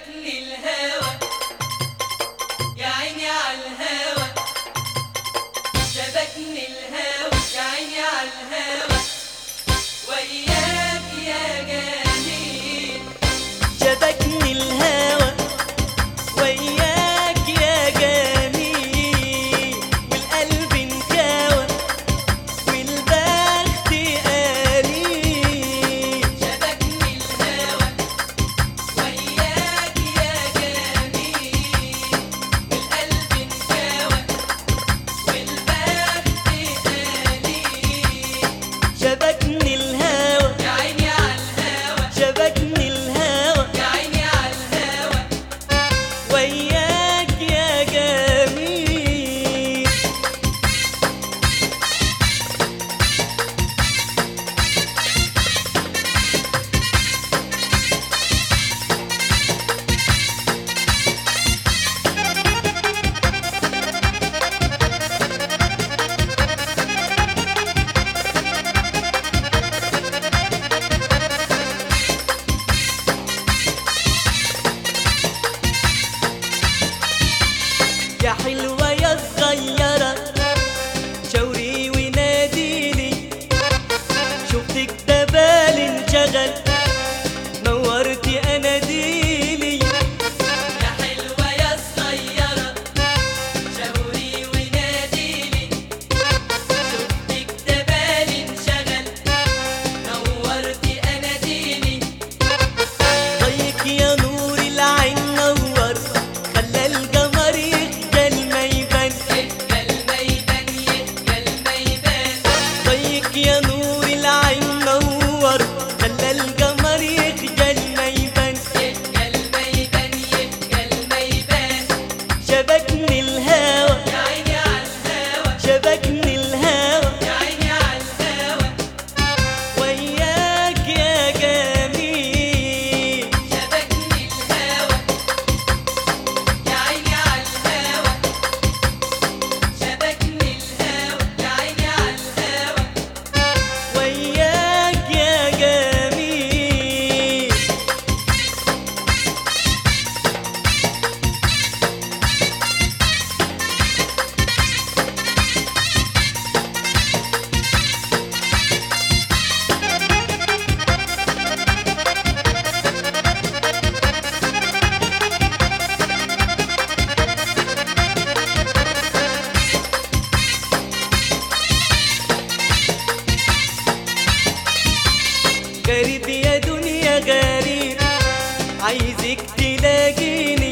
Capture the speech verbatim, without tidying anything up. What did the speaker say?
شبكني الهوى يا عيني عالهوى، شبكني الهوى يا عيني عالهوى، وياك يا جميل. شبكني الهوى وياك يا جميل، والقلب انكوى والبخت قليل. شبكني الهوى وياك يا جميل، والقلب انكوى والبخت قليل. شبكني الهوى يا عيني عالهوى، شبكني الهوى يا عيني عالهوى، وياك يا جميل. يا حلوة يا صغيرة شاوري وناديلي، شفتك ده بال انشغل نورتي اناديلي. يا حلوة يا صغيرة شاوري وناديلي، شفتك ده بالي انشغل نورتي اناديلي. ضيك يا نور العين نور خلى القمر يخجل ما يبان، يخجل ما يبان، يخجل ما يبان. ضيك يا نور العين نور خلى القمر يخجل ما يبان. يخجل ما يبان، يخجل ما يبان. شبكني الهوى يا عيني عالهوى، شبكني الهوى يا عيني عالهوى، وياك يا جميل. شبكني الهوى يا عيني عالهوى، شبكني الهوى يا عيني عالهوى، وياك يا جميل. غريب يا دنيا غريب، عايزك تلاقيني